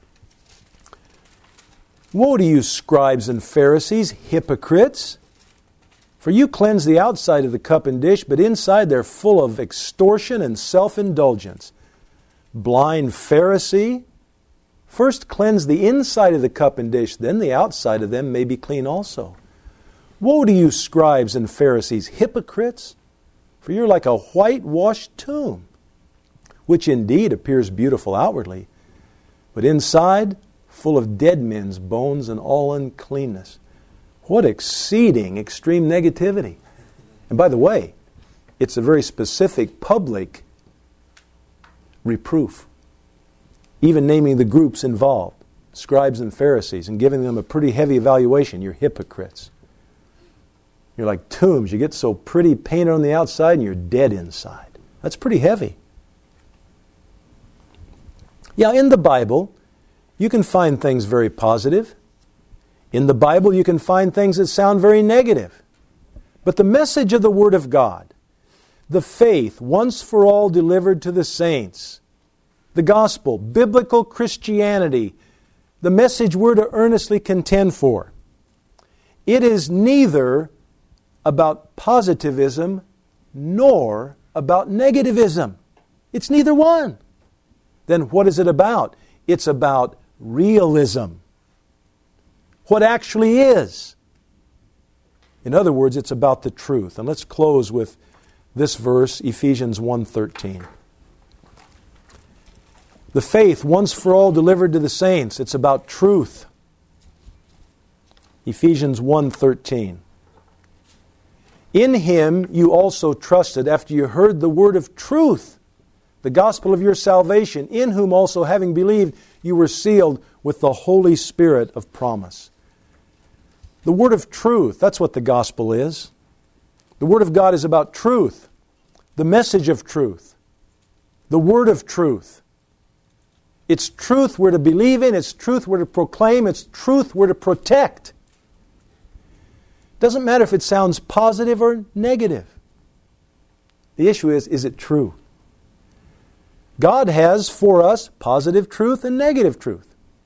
Woe to you, scribes and Pharisees, hypocrites! For you cleanse the outside of the cup and dish, but inside they're full of extortion and self-indulgence. Blind Pharisee, first cleanse the inside of the cup and dish, then the outside of them may be clean also. Woe to you, scribes and Pharisees, hypocrites! For you're like a whitewashed tomb, which indeed appears beautiful outwardly, but inside full of dead men's bones and all uncleanness. What exceeding extreme negativity. And by the way, it's a very specific public reproof. Even naming the groups involved, scribes and Pharisees, and giving them a pretty heavy evaluation. You're hypocrites. You're like tombs. You get so pretty painted on the outside and you're dead inside. That's pretty heavy. Yeah, in the Bible, you can find things very positive. In the Bible, you can find things that sound very negative. But the message of the Word of God, the faith once for all delivered to the saints, the gospel, biblical Christianity, the message we're to earnestly contend for, it is neither about positivism nor about negativism. It's neither one. Then what is it about? It's about realism. What actually is. In other words, it's about the truth. And let's close with this verse, Ephesians one thirteen. The faith once for all delivered to the saints, it's about truth. Ephesians one thirteen. In Him you also trusted after you heard the word of truth, the gospel of your salvation, in whom also having believed you were sealed with the Holy Spirit of promise. The word of truth, that's what the gospel is. The Word of God is about truth, the message of truth, the word of truth. It's truth we're to believe in, it's truth we're to proclaim, it's truth we're to protect. Doesn't matter if it sounds positive or negative. The issue is, is it true? God has for us positive truth and negative truth.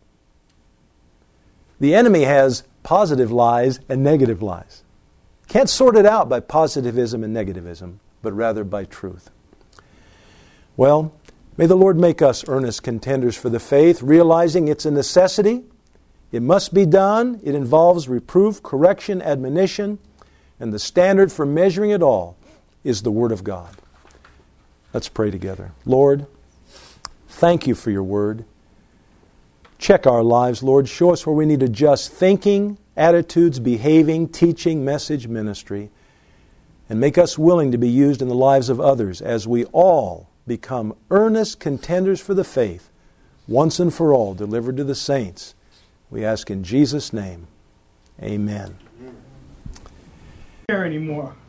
The enemy has positive lies and negative lies. Can't sort it out by positivism and negativism, but rather by truth. Well, may the Lord make us earnest contenders for the faith, realizing it's a necessity. It must be done. It involves reproof, correction, admonition, and the standard for measuring it all is the Word of God. Let's pray together. Lord, thank you for your Word. Check our lives, Lord. Show us where we need to adjust thinking, attitudes, behaving, teaching, message, ministry, and make us willing to be used in the lives of others as we all become earnest contenders for the faith, once and for all delivered to the saints. We ask in Jesus' name, amen. Here anymore.